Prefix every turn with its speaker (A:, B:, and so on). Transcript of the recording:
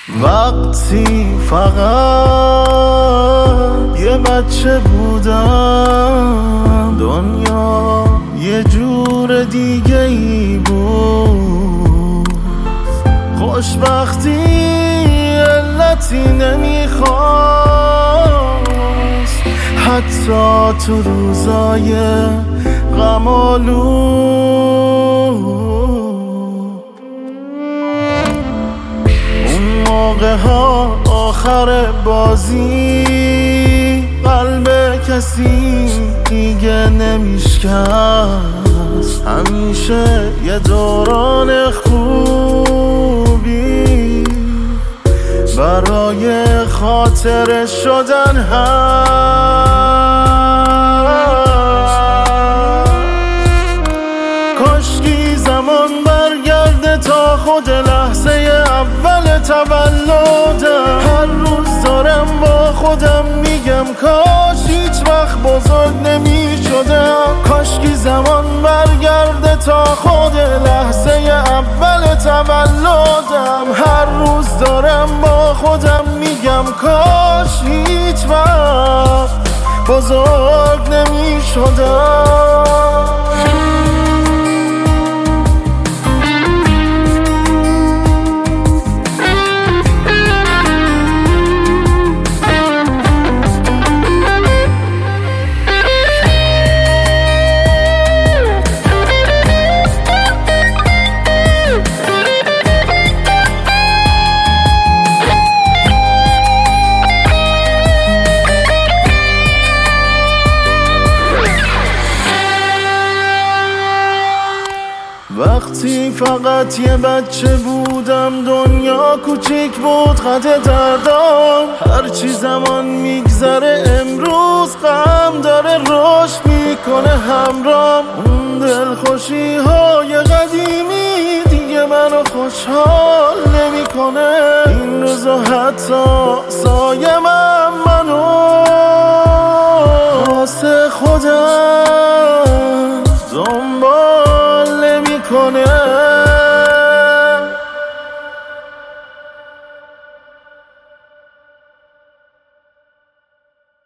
A: وقتی فقط یه بچه بودم، دنیا یه جور دیگه ای بود. خوشبختی علتی نمیخواست، حتی تو روزای غم‌آلود. اون موقع ها آخر بازی قلب کسی دیگه نمیشکست. همیشه یه دوران خوبی برای خاطر شدن هست. کاشکی زمان برگرده تا خود لحظه اول تولدم. هر روز دارم با خودم میگم کاش هیچ وقت بزرگ نمیشدم. کاشکی زمان برگرده تا خود لحظه اول تولدم. هر روز دارم با خودم میگم کاش هیچ وقت بزرگ نمیشدم. وقتی فقط یه بچه بودم، دنیا کوچیک بود قد دردام. هرچی زمان میگذره امروز غم داره رشد میکنه همرام. اون دلخوشی های قدیمی دیگه منو خوشحال نمیکنه. این روزا حتی سایه منو واسه خودم دنبال نمیکنه.